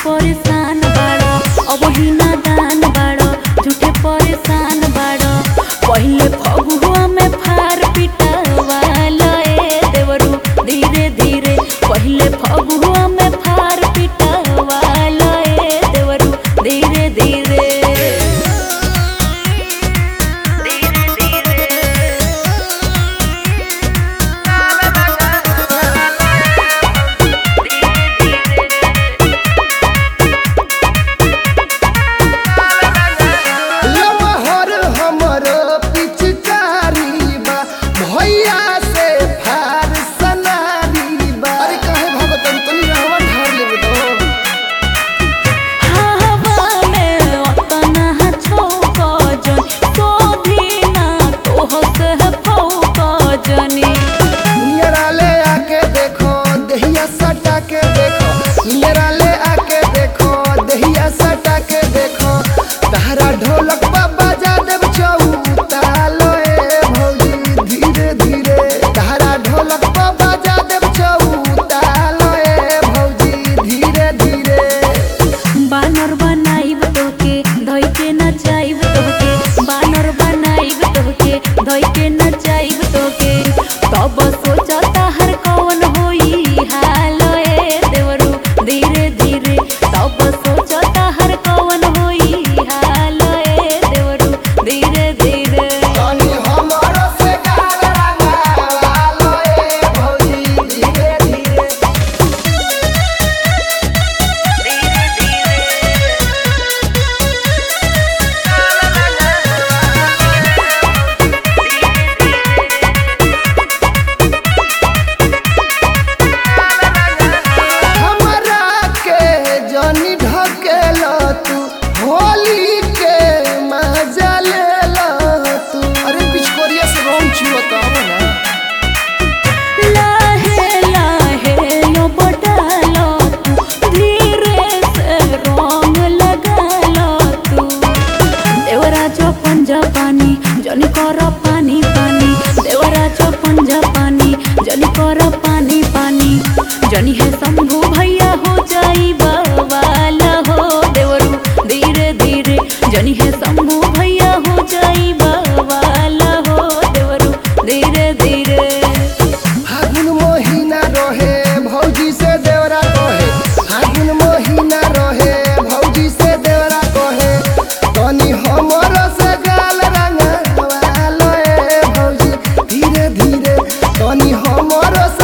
परेशान बाड़ो अब ही नादान बाड़ो झूठे परेशान बाड़ो पहले फगुआ में फार पिटावालो ए देवरू धीरे धीरे पहले फगुआ में फार पिटावालो ए देवरू धीरे धीरे ढोलक बजा देव चौतालो ए भौजी धीरे धीरे तारा ढोलक बजा देव चौतालो ए भौजी धीरे धीरे बानर बनाइब तोके धोई के नचाइब तोके बानर बनाइब तोके धोई के नचाइब तोके तब सोचता हर कौन होई हाल ए देवरू धीरे धीरे तब सोचता हर कौन होई हाल ए देवरू धीरे धीरे तनी हमरो से गाल रंगालो ए भौजी धीरे धीरे हमरा के जनी ढकेला तू होली के मजा लेला तू अरे पिचकोरिया से रोम छुअता ना लाहे लाहे लो बटालो तू धीरे से रंग लगालो तू देवरा चौपन जापानी जनी कर पानी पानी देवरा चौपन जापानी जनी कर पानी पानी जनी है शंभू भैया हो जाई बवाला हो देवरू धीरे धीरे जनी है शंभू भैया हो जाई बवाला हो देवरू धीरे धीरे फागुन महीना रहे भौजी से देवरा कहे फागुन महीना रहे भौजी से देवरा कहे तनी हमरो से गाल रंगालो ए भौजी धीरे धीरे तनी हमरो से